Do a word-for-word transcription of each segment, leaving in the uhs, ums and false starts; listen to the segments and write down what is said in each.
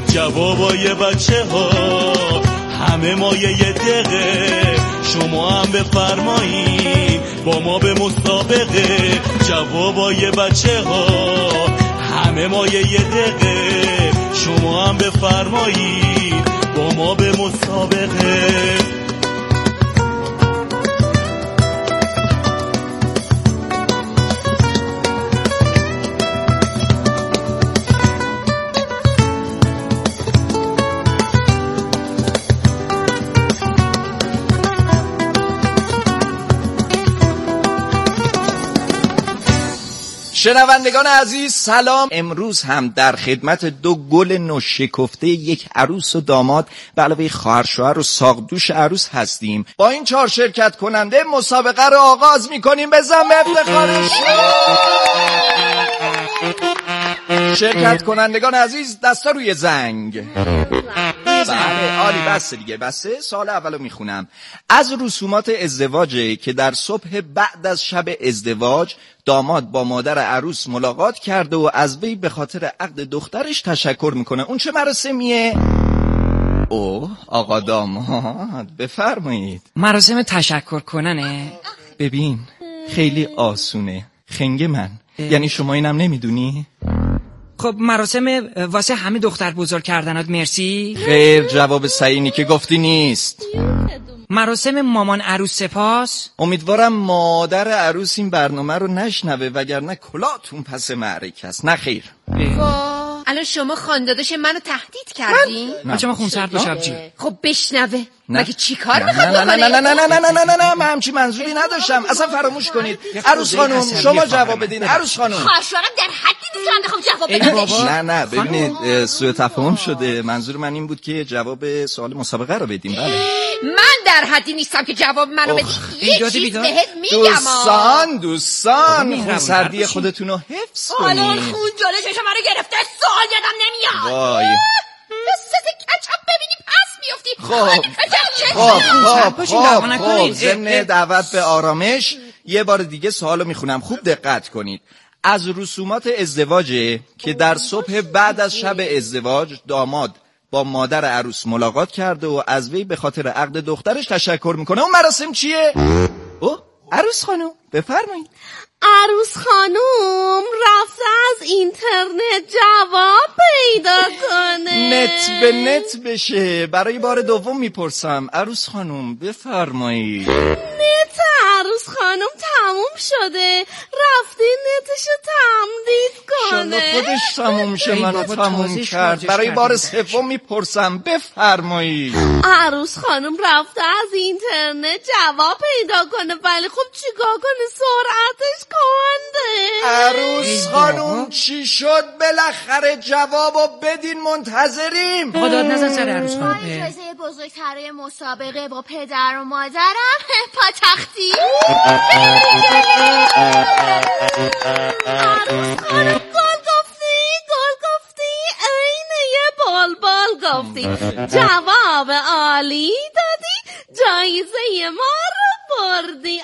جوابای بچه ها همه ما یه دقیقه، شما هم بفرمایید با ما به مسابقه. جوابای بچه ها همه ما یه دقیقه، شما هم بفرمایید با ما به مسابقه. شنوندگان عزیز سلام. امروز هم در خدمت دو گل نوشکفته، یک عروس و داماد به علاوه خواهر شوهر و ساقدوش عروس هستیم. با این چهار شرکت کننده مسابقه رو آغاز میکنیم. بزن به افتخارش. شرکت کنندگان عزیز دستا روی زنگ. بله عالی، بسته دیگه، بسته. سال اولو میخونم. از رسومات ازدواجه که در صبح بعد از شب ازدواج داماد با مادر عروس ملاقات کرده و از وی به خاطر عقد دخترش تشکر میکنه. اون چه مراسمیه؟ اوه آقا داماد بفرمایید. مراسم تشکر کننه؟ ببین خیلی آسونه خنگ من. یعنی شما اینم نمیدونی؟ خب مراسم واسه همه دختر بزرگ کردنات مرسی؟ خیر، جواب صحیحی که گفتی نیست. مراسم مامان عروس سپاس؟ امیدوارم مادر عروس این برنامه رو نشنوه وگرنه کلاتون پس معرکه است. نه خیر. الان شما خانداداش منو تهدید کردین؟ نه. بچه ما خونسرد باشه آبجی. خب بشنوه. نه. مگه چی کار نه میخواد نه نه بکنه؟ نه نه نه نه نه نه نه نه من همچین منظوری نداشتم. اصلا فراموش کنید. عروس خانم شما جواب بدین. عروس خانم خواهرشوهرم در حدی نیست که بخوام جواب بدم. نه نه ببینید سوء تفاهم شده. منظور من این بود که جواب سوال مسابقه رو بدیم. بله من در حدی نیستم که جواب منو بدی. یه چیز بهت میگم. دوستان دوستان خونسردی خودتون رو حفظ کنید. حالا خون جلوی چشم منو گرفته، سوال یادم نمیاد. وای دستت کچپ ببینی پس میافتی. خب خب خب خب ضمن دعوت به آرامش یه بار دیگه سوالو میخونم، خوب دقت کنید. از رسومات ازدواجه که در صبح بعد از شب ازدواج داماد با مادر عروس ملاقات کرده و از وی به خاطر عقد دخترش تشکر میکنه. اون مراسم چیه؟ اوه عروس خانم بفرمایید. عروس خانوم رفته از اینترنت جواب پیدا کنه. نت به نت بشه. برای بار دوم میپرسم. عروس خانوم بفرمایید. نت عروس خانوم تموم شده، رفته نتشو تمدید کنه. شالا خودش تموم شه منو تموم کرد. برای بار سوم میپرسم بفرمایید. عروس خانوم رفته از اینترنت جواب پیدا کنه، ولی خب چیکار کنه سرعتش کنده. عروس خانوم چی شد؟ بالاخره جوابو بدین، منتظریم. آقا داد نزن سر عروس خانوم. جایزه بزرگتره مسابقه با پدر و مادرم پاتختی. عروس خانوم گل گفتی گل گفتی اینه یه بال بال گفتی. جواب عالی دادی، جایزه ما رو بردی.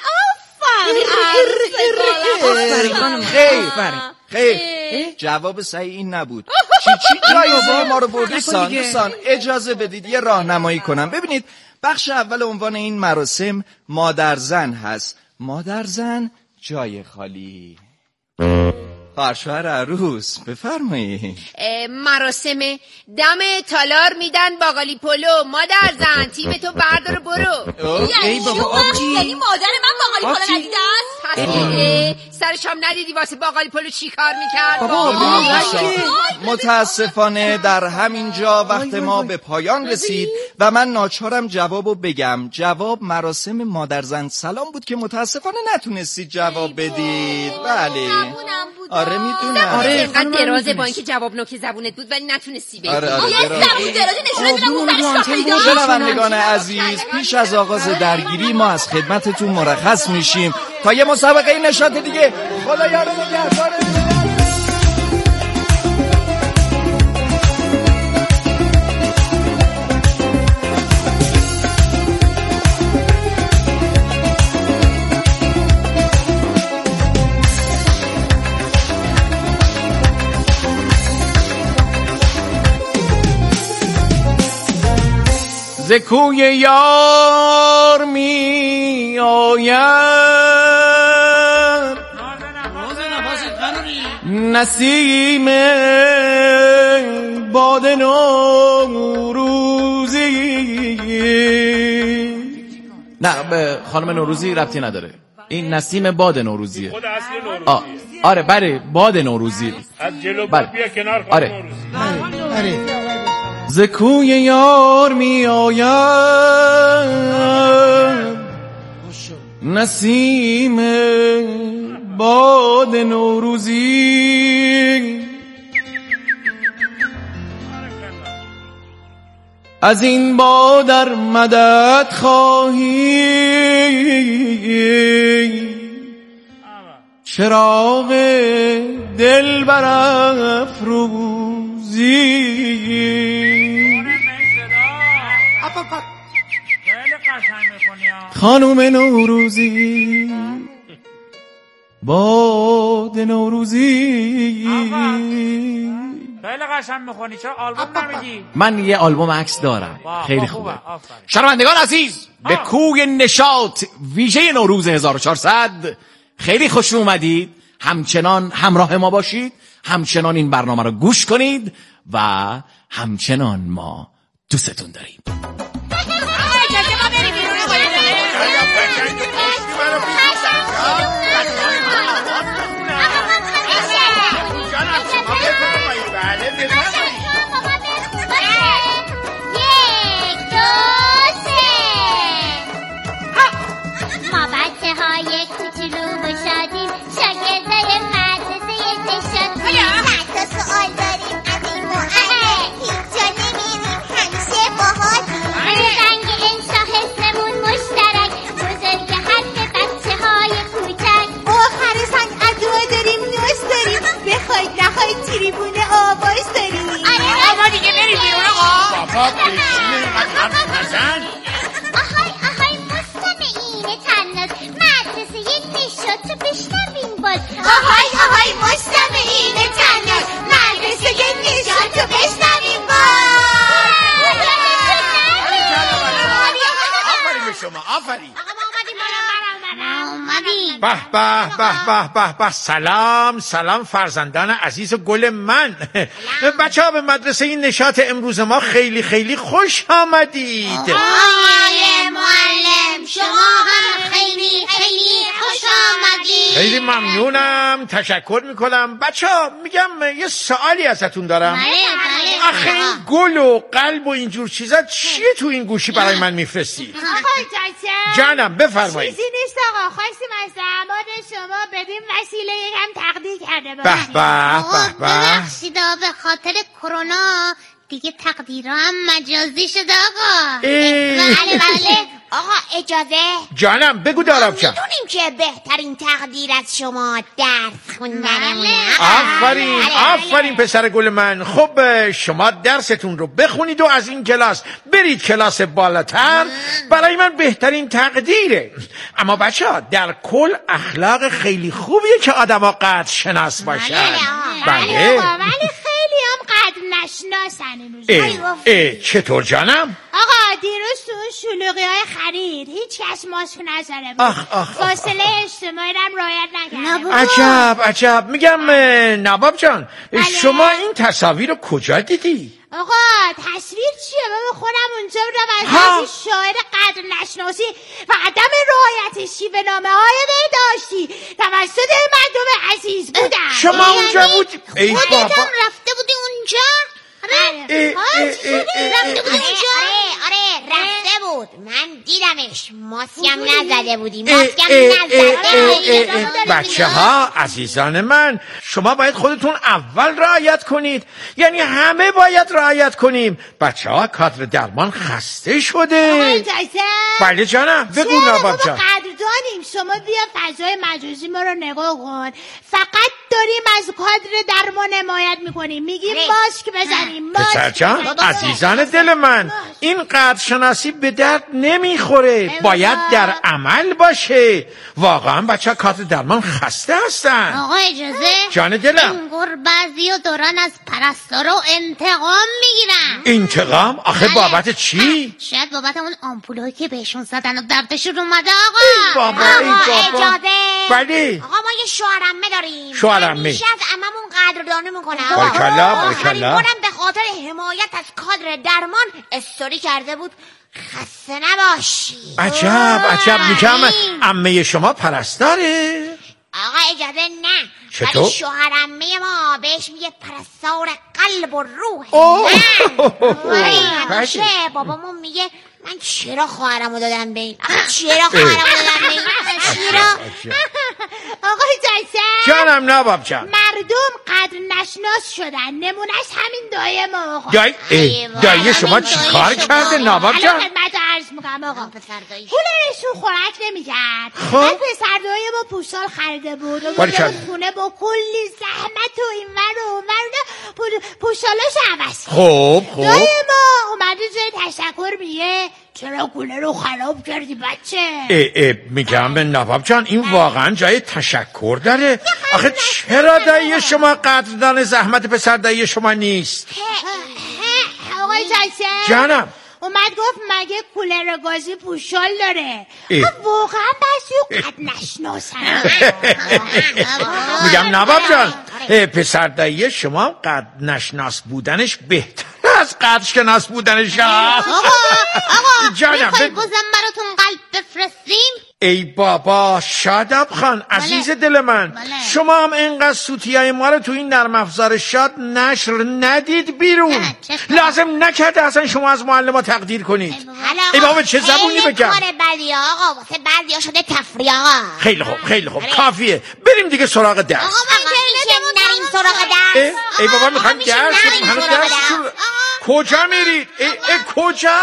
خیر خیر جواب صحیح این نبود. چی چی جایزه ما رو بردی؟ دوستان دوستان اجازه بدید یه راهنمایی کنم. ببینید بخش اول عنوان این مراسم مادرزن هست. مادرزن جای خالی. خواهرشوهر عروس بفرمایید. مراسم دم تالار میدن باقالی پلو. مادر زن تیم تو بردار برو. ای بابا آبجی، یعنی مادر من باقالی پلو ندیده است؟ سر شام ندیدی واسه باقالی پلو چی کار میکرد؟ بابا متاسفانه در همین جا وقت ما به پایان رسید و من ناچارم جوابو بگم. جواب مراسم مادرزن سلام بود که متاسفانه نتونستید جواب بدید. بله آره میدونم. آره اینقدر درازه با اینکه جواب نوک زبونت بود ولی نتونستی بدی. آره آره یه زبون درازه نشونه میدم. شنوندگان عزیز پیش از آغاز درگیری ما از خدمتتون مرخص میشیم تا یه مسابقه نشاط دیگه. خدا یار و نگهدارتون. ز کوی یار می آید نسیم باد نوروزی. نه به خانم نوروزی ربطی نداره، این نسیم باد نوروزیه. خود اصل نوروزی. آه. آره بله باد نوروزی. از جلو بله. بیا کنار خانم آره. نوروزی. آره. ز کوی یار می آید نسیم باد نوروزی، از این باد در مدد خواهی چراغ دل برافروزی. خانم نوروزی باد نوروزی. خیلی قشنگ میخونی، چرا آلبوم نمیدی؟ من یه آلبوم عکس دارم خیلی خوبه. شنوندگان عزیز به کوی نشاط ویژه نوروز هزار و چهارصد خیلی خوش اومدید. همچنان همراه ما باشید، همچنان این برنامه رو گوش کنید و همچنان ما دوستتون داریم. آهای آهای مستمعین تناز مدرسه نشاط بشنوین باز. آهای آهای مستمعین تناز مدرسه نشاط بشنوین باز. آفرین به شما، آفرین. به به به به به به. سلام سلام فرزندان عزیز و گل من. بچه ها به مدرسه این نشاط امروز ما خیلی خیلی خوش آمدید. آقای معلم شما هم خیلی خیلی خوش آمدید. خیلی ممنونم، تشکر میکنم. بچه ها میگم یه سوالی ازتون دارم. آخه این گل و قلب و اینجور چیزا چیه تو این گوشی برای من میفرستی؟ آقای جاچه جانم بفرمایید. چیزی نیست آقا، خواستیم از زحمات شما بدیم وسیله یکم تقدیر کرده به باشیم. به به به. ببخشید به خاطر کرونا دیگه تقدیرم مجازی شده آقا. بله بله آقا اجازه. جانم بگو دارم چم. میدونیم که بهترین تقدیر از شما درس خوندنمونه. آفرین آفرین پسر گل من. خب شما درستون رو بخونید و از این کلاس برید کلاس بالاتر، برای من بهترین تقدیره. اما بچه ها در کل اخلاق خیلی خوبیه که آدم ها قدر شناس باشن. بله ولی خیلی هم قدر نشناسن این روز. اه اه چطور جانم؟ آقا دیروز تو اون شلوغی های خرید هیچ کس ماسک نذاره بود. آخ آخ فاصله اجتماعی رو هم رعایت نکرده. عجب عجب. میگم نواب جان شما این تصاویر رو کجا دیدی؟ آقا تصویر چیه؟ من خودم اونجا بودم از شاعر قدر نشناسی و عدم رعایت شیوه نامه های بهداشتی توسط مردم عزیز بودم. شما اونجا بودی؟ ای بابا خودتم رفته بودی اونجا؟ آره رفته بود اونجا؟ آره آره رفته بود، من دیدمش. ماسکم نزده بودی، ماسکم نزده. بچه ها عزیزان من شما باید خودتون اول رعایت کنید، یعنی همه باید رعایت کنیم. بچه ها کادر درمان خسته شده. بله جانم بگو نواب جان. قدردانیم، شما بیا فضای مجازی ما رو نگاه کن، فقط داریم از کادر درمان حمایت میکنیم، میگیم ماسک بزنیم. پسر جان عزیزان دل من، این قدر شناسی به درد نمیخوره، باید در عمل باشه. واقعا بچه کادر درمان خسته هستن. آقا اجازه؟ جان دلم، انگار بعضی دارن از پرستارا انتقام میگیرن. انتقام؟ آخه بابت چی؟ شاید بابت اون آمپولایی که بهشون زدن و دردشون اومده. آقا ای بابا ای بابا. اجازه؟ بله. آقا ما یه شوهرعمه داریم، شوهرعمه همیشه از عممون قدردانی میکنه. بارکالله بارکالله. آخرین به خاطر حمایت از کادر درمان استوری کرده بود خسته نباشی. عجب عجب. میگم عمه شما پرستاره؟ آقا اجازه نه، چطور؟ ولی شوهرعمه ما بهش میگه پرستار قلب و روح. ولی همیشه بابامون میگه من چرا خواهرمو دادم به این؟ چرا خواهرمو دادم به این؟ چرا؟ آقای جایسن جانم نواب جان، مردم قدر نشناس شدن، نمونش همین دایه ما. آقا دایی دایی شما چی کار کرده نواب جان؟ الان خدمت عرض میکنم آقا، پولشون خوراک نمیکرد، بعد پسر دایه ما پوشال خریده بود و بوده خونه با کلی زحمت و این ور و اون ور پوشالاش عوض. خب خب دایه ما اومده جای تشکر میگه چرا کولر رو خراب کردی بچه؟ اه اه میگم به نواب جان این واقعا جای تشکر داره. آخه چرا دایی شما قدردان زحمت پسر دایی شما نیست؟ آقای جایسن جانم اومد گفت مگه کولر گازی پوشال داره؟ واقعا بسی قد نشناسن. میگم نواب جان پسر دایی شما قد نشناس بودنش بهتر از قد شناس بودنش. آقا آقا جانم میخوایی بازم براتون قلب بفرستیم؟ ای بابا شاداب خان عزیز دل من، شما هم اینقدر سوتیای ما رو تو این نرم افزار شاد نشر ندید بیرون، لازم نکرده اصلا شما از معلم تقدیر کنید. ای بابا چه زبونی بگم؟ خیلی کار بدی آقا، واسه بعضیا شده تفریح آقا. خیلی خوب خیلی خوب کافیه، بریم دیگه سراغ درس. آقا من اینترنتمون نریم سراغ درس. ای بابا میخوایم درس هنوز درس کجا میرید؟ ای, ای کجا؟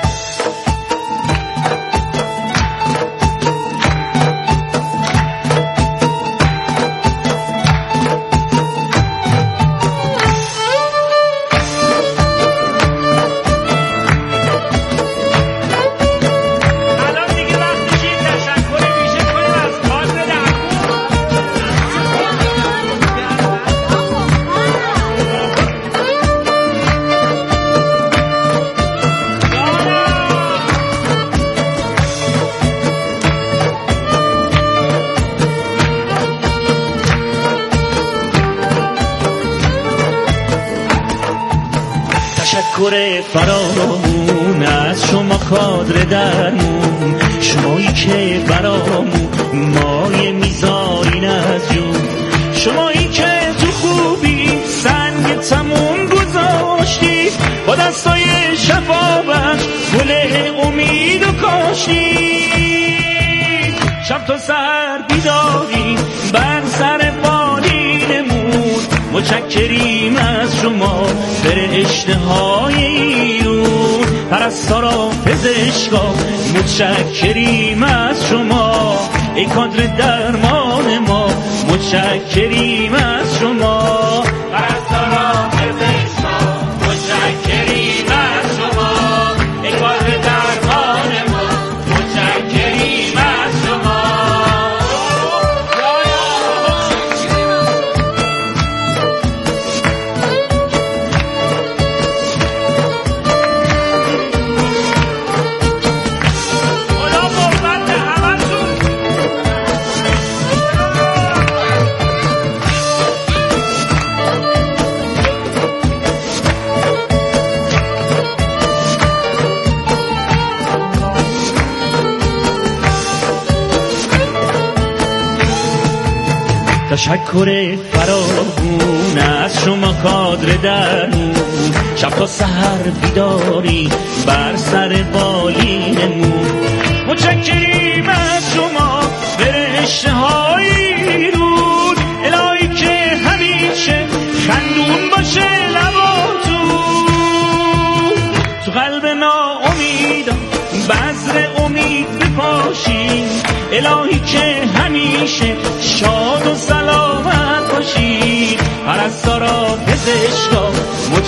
تشکر فراوون از شما کادر درمون، شمایی که برامون مایه میذارین از جون، شمایی که تو خوبی سنگ تموم گذاشتی، با دستای شفابخش گل امید و کاشتی، شب تا سر بیداری بر سر بالینمون، متشکریم از شما فرشته های ایرون، پرستارا پزشکا متشکریم از شما، ای کادر درمان ما متشکریم از شما، پرستارا پزشکا متشکریم از شما، ای کادر درمان ما متشکریم از شما. تشکر فراوون از شما کادر درمون، شب تا سحر بیداری بر سر بالینمون، متشکریم از شما فرشته های رود، الهی که همیشه خندون باشه لباتون، تو قلب ناامیدان بذر امید بپاشین، الهی که همیشه شاد و سلامت باشی،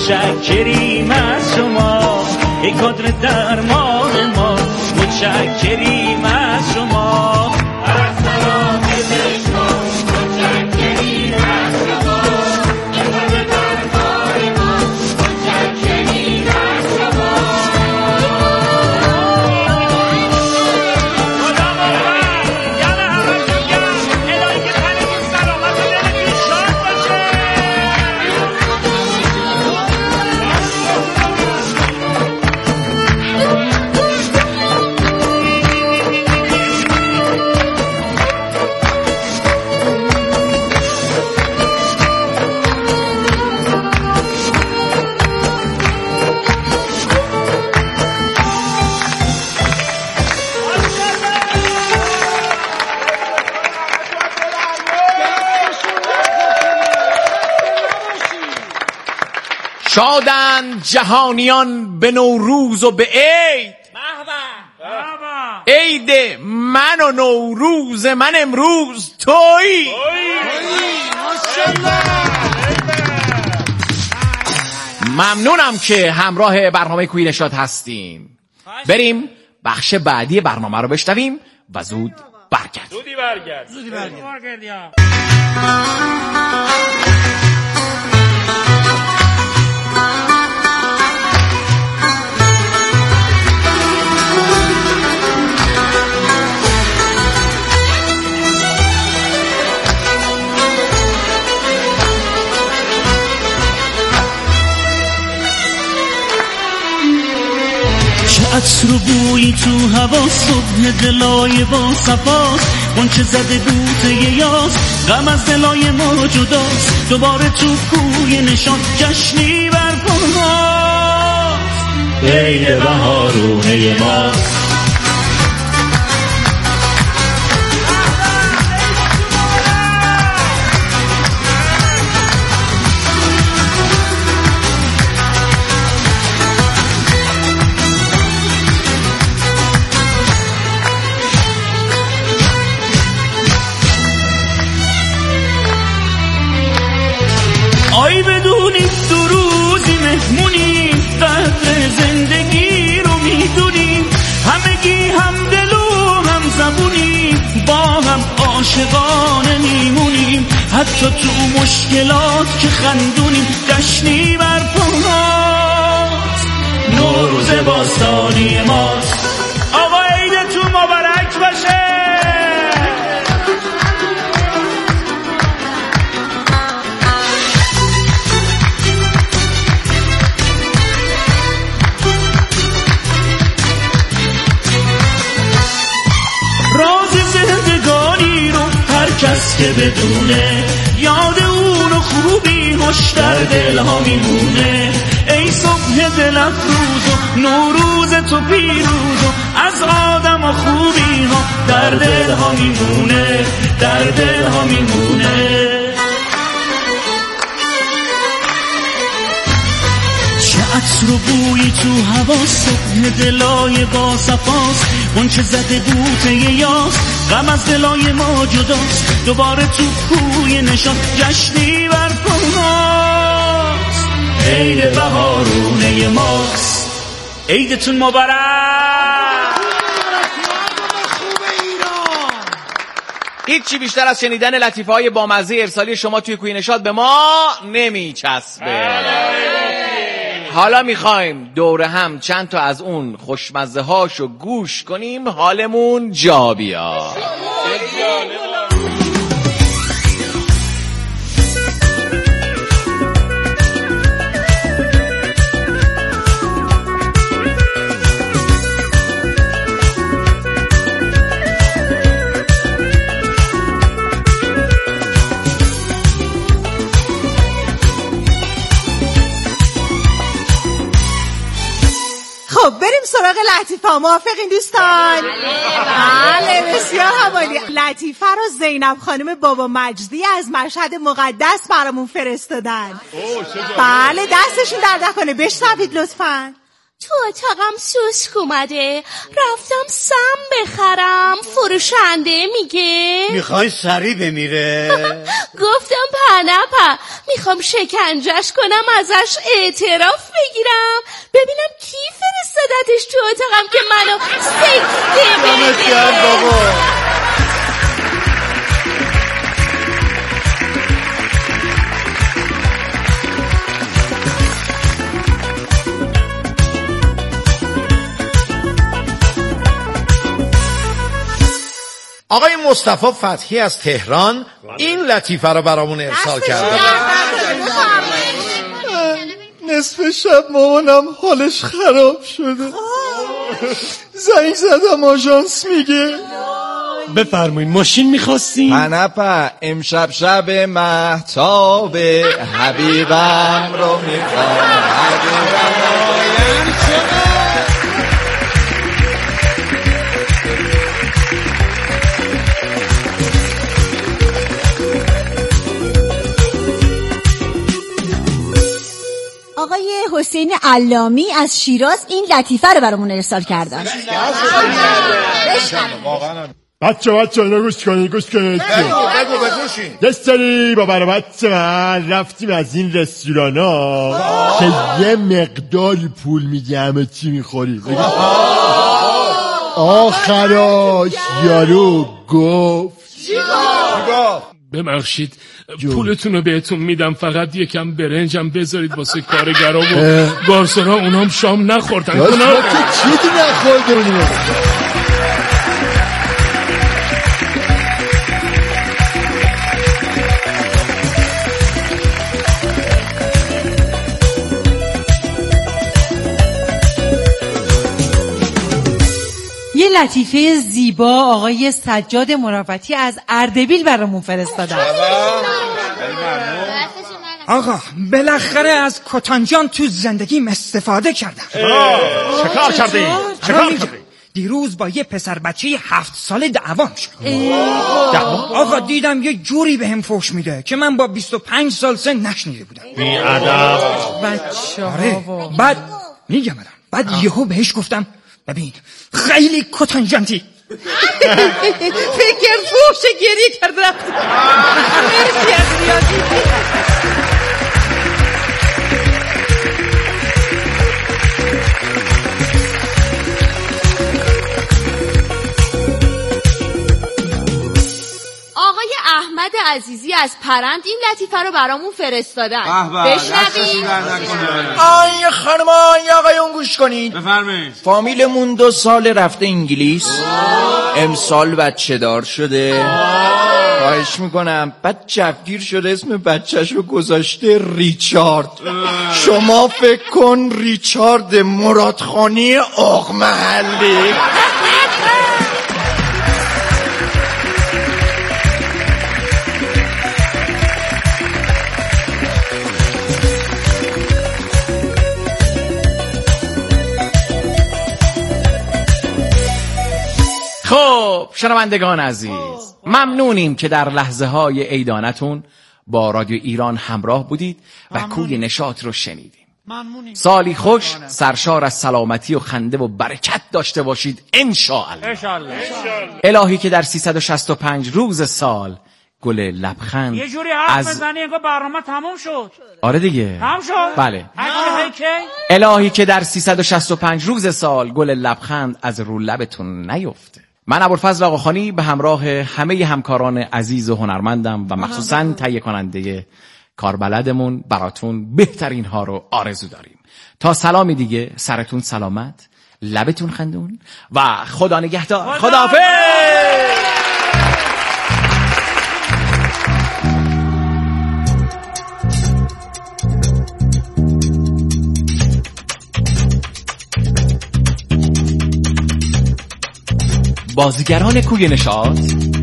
متشکریم از شما ای کادر درمان ما، متشکریم از شما از سلام پزشکا، متشکریم از شما ای کادر درمان ما، متشکریم از شما. خدا باور یعنی همتون گرم، الهی که تنتون سلامت و دلتون شاد باشه. شادند جهانیان به نوروز و به عید، عید من و نوروز من امروز تویی. ممنونم که همراه برنامه کوی نشاط هستیم. بریم بخش بعدی برنامه رو بشنویم و زود برگرد. زودی برگرد. زودی برگرد. عطر و بویی تو هوا، صبح دلای با صفاست، اون چه زده بوته یاس، غم از دلای ما جداست، دوباره تو کوی نشان جشنی برپاست، عید بهارونه ماست. آی بدونیم دو روزی مهمونیم، قدر زندگی رو میدونیم، همگی هم دل و هم زبونیم، با هم عاشقانه میمونیم، حتی تو مشکلات که خندونیم، جشنی برپاست، نوروز باستانی ماست. آقا عیدتون مبارک باشه. راز زندگانی رو هر کس که بدونه، یاد اون و خوبی هاش در دل ها میمونه، ای صبح دل افروز و نوروز تو پیروز و از آدم و خوبی ها در دل ها میمونه، در دل ها میمونه. عطر و بویی تو هوا، صبح دلای با صفاست، اون چه زده بوته یاس، غم از دلای ما جداست، دوباره تو کوی نشان جشنی برپاست، عید بهارونه ماست. عیدتون مبارک. هیچی بیشتر از شنیدن لطیفه های بامزه ارسالی شما توی کوی نشاط به ما نمیچسبه. حالا میخوایم دور هم چند تا از اون خوشمزه هاشو گوش کنیم، حالمون جا بیاد. خب بریم سراغ لطیفه. موافقین دوستان؟ بله بسیار همالی. لطیفه رو زینب خانم بابا مجدی از مشهد مقدس برامون فرستادن. بله دستشون در نکنه، بشنوید لطفاً. تو اتاقم سوسک اومده، رفتم سم بخرم. فروشنده میگه میخوای سری بمیره؟ گفتم پنپا، میخوام شکنجش کنم، ازش اعتراف بگیرم، ببینم کی فرستادتش تو اتاقم که منو سکته بده. آقای مصطفی فتحی از تهران این لطیفه رو برامون ارسال کرده. نصف شب مامانم حالش خراب شده، زنگ زدم آژانس میگه. بفرمایید ماشین میخواستین؟ پنپا امشب شب مهتاب حبیبم رو میخوام. آقای حسین علامی از شیراز این لطیفه رو برامون ارسال کردن. بچه بچه اینو گوش کنید گوش کنید بگو بگو بگوشین. یه سری با برای بچه من رفتیم از این رستوران ها که یه مقداری پول میگه همه چی میخوری. آخراش یارو گفت ببخشید پولتون رو بهتون میدم، فقط یکم برنجم بذارید واسه کارگرا و گارسونا، اونام شام نخوردن. اونا چیزی نخوردن. یه لطیفه زیبا آقای سجاد مروتی از اردبیل برامون فرستادن. آقا بالاخره از کتانجان تو زندگیم استفاده کردم. چکار کردی؟ چکار کردی؟ دیروز با یه پسر بچه هفت ساله دعوام شد. آقا دیدم یه جوری به هم فوش میده که من با بیست و پنج سال سن نشنیده بودم. بی ادب. بچه ها. بعد میگم برم بعد یهو بهش گفتم ببین خیلی کتانجانتی. فکر فوش گریه کرد رفت. مرسی از ریاضی. آقای احمد عزیزی از پرند این لطیفه رو برامون فرستادن. بشنوید. آی خانم آی آقایون گوش کنید. بفرمایید. فامیلمون دو سال رفته انگلیس، امسال بچه دار شده. خواهش میکنم بعد جوگیر شده اسم بچهش رو گذاشته ریچارد. شما فکر کن ریچارد مرادخانی آق محلی. خب شنوندگان عزیز، ممنونیم که در لحظه های عیدانتون با رادیو ایران همراه بودید و کوی نشاط رو شنیدیم. سالی خوش سرشار از سلامتی و خنده و برکت داشته باشید انشاءالله. الهی که در سیصد و شصت و پنج روز سال گل لبخند یه جوری حرف از... بزنی انگار برنامه تموم شد. آره دیگه تموم شد. بله. کی؟ الهی که در سیصد و شصت و پنج روز سال گل لبخند از رو لبتون نیفته. من ابوالفضل آقاخانی به همراه همه همکاران عزیز و هنرمندم و مخصوصاً تهیه کننده کاربلدمون براتون بهترین ها رو آرزو داریم. تا سلامی دیگه، سرتون سلامت، لبتون خندون و خدا نگهدار. خداحافظ. بازیگران کوی نشاط: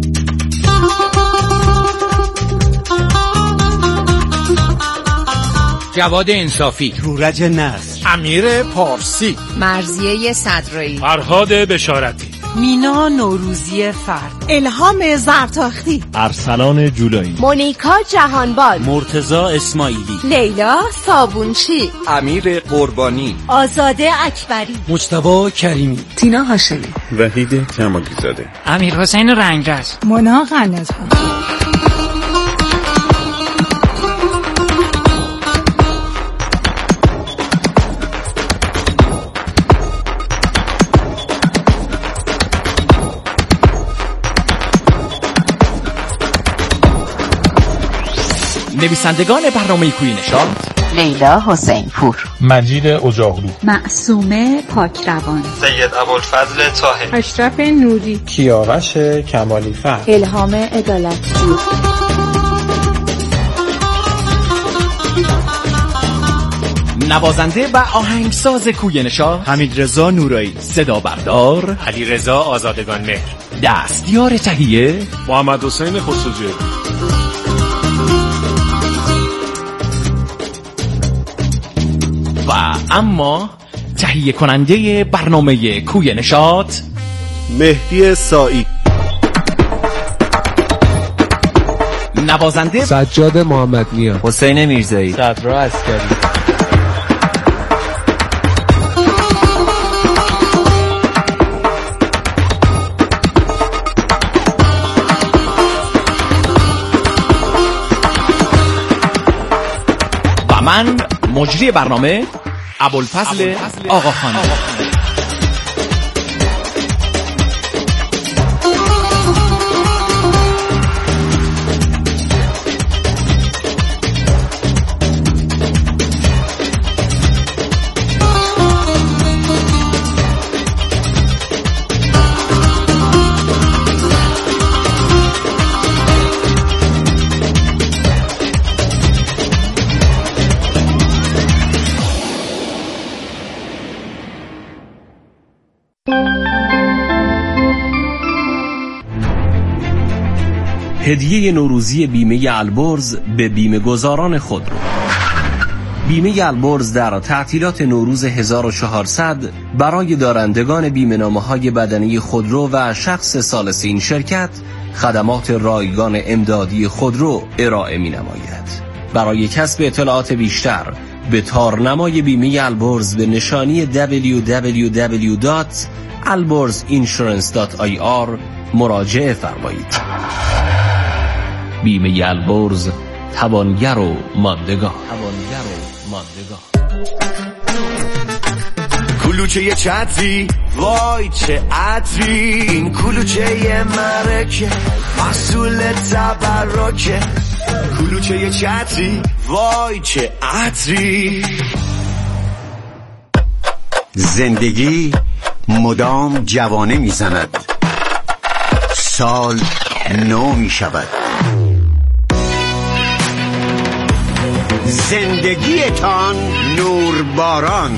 جواد انصافی، رورج نصر، امیر پارسی، مرضیه صدرایی، فرهاد بشارتی. مینا نوروزی فرد، الهام زرتاختی، ارسلان جولایی، مونیکا جهانباد، مرتضی اسماعیلی، لیلا صابونچی، امیر قربانی، آزاده اکبری، مجتبی کریمی، تینا هاشمی، وحید کمالی زاده، امیر حسین رنگرز، مونا قناتی. نویسندگان برنامه کوی نشاط: لیلا حسین پور، مجید اجاغلو، معصومه پاکروان، سید ابوالفضل طاهر، اشرف نوری، کیاوش کمالی فرد، الهام عدالتپور. نوازنده و آهنگساز کوی نشاط: حمیدرضا نورایی، صدا بردار: علیرضا آزادگان مهر، دستیار تهیه: محمد حسین خسروجی. و اما تهیه کننده برنامه کوی نشاط: مهدی سائی. نوازنده: سجاد محمد نیا، حسین میرزایی، صدرا عسکری. و من مجری برنامه ابوالفضل آقاخانی. هدیه نوروزی بیمه البرز به بیمه گذاران خودرو. بیمه البرز در تعطیلات نوروز هزار و چهارصد برای دارندگان بیمه‌نامه‌های بدنی خودرو و شخص ثالث این شرکت خدمات رایگان امدادی خودرو ارائه می‌نماید. برای کسب اطلاعات بیشتر به تارنمای بیمه البرز به نشانی دبلیو دبلیو دبلیو دات البرز اینشورنس دات آی آر مراجعه فرمایید. بیمه البرز، توانگر و ماندگار. توانگر و ماندگار. کلوچه چتری وای چه عطری، این کلوچه مرکه محصول تبرکه. کلوچه چتری وای چه عطری. زندگی مدام جوانه میزند، سال نو می شود. زندگیتان نورباران،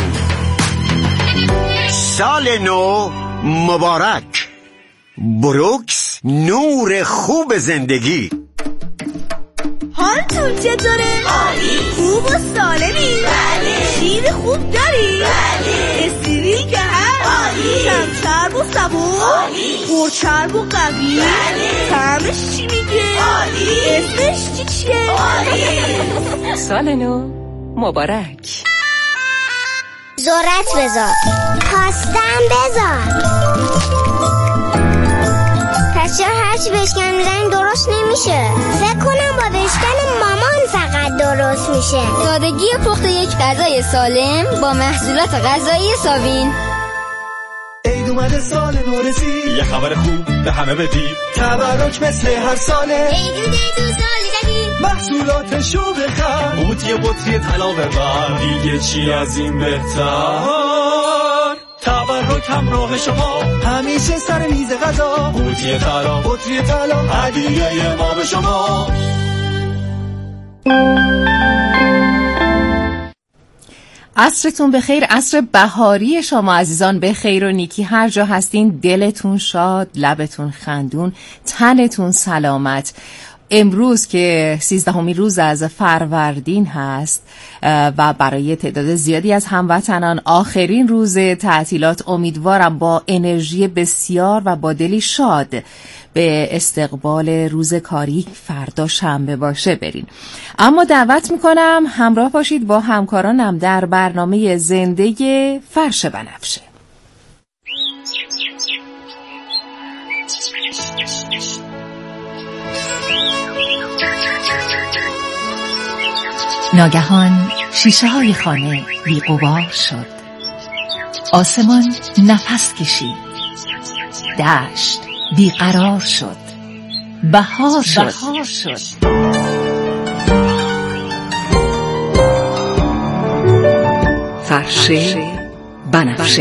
سال نو مبارک. بروکس، نور خوب زندگی. حالتون چطوره؟ عالی. خوب و سالمی؟ بله. شیر خوب داری؟ بله. استریل که هست؟ عالی. کم چرب و صبور؟ عالی. پر چرب و قوی؟ بله. طعمش چی میگه؟ عالی. اسمش چی چیه؟ عالی. سال نو مبارک. ذرت بذار، پاستم بذار. پس چرا هرچی بشکن میزنی درست نمیشه؟ فکر کنم با بشکن مامان فقط درست میشه. سادگی پخت یک غذای سالم با محصولات غذایی ساوین. عید اومده، سال نو رسید، یه خبر خوب به همه بدید. تبرک مثل هر ساله، عید تو سال جدید، محصولاتشو بخر، قوطی بطری طلا ببر، دیگه چی از این بهتر. تبرک همراه شما، همیشه سر میز غذا. قوطی طلا، بطری طلا، هدیه ما به شما. عصرتون بخیر، عصر بهاری شما عزیزان به خیر و نیکی. هر جا هستین دلتون شاد، لبتون خندون، تنتون سلامت. امروز که سیزدهمین روز از فروردین هست و برای تعداد زیادی از هموطنان آخرین روز تعطیلات، امیدوارم با انرژی بسیار و با دلی شاد به استقبال روز کاری فردا شنبه باشه برین. اما دعوت میکنم همراه باشید با همکارانم در برنامه زنده فرش بنفشه. ناگهان شیشه های خانه بی‌غبار شد. آسمان نفس کشید. دشت بیقرار شد. بهار شد. بهار شد. فرش بنفشه.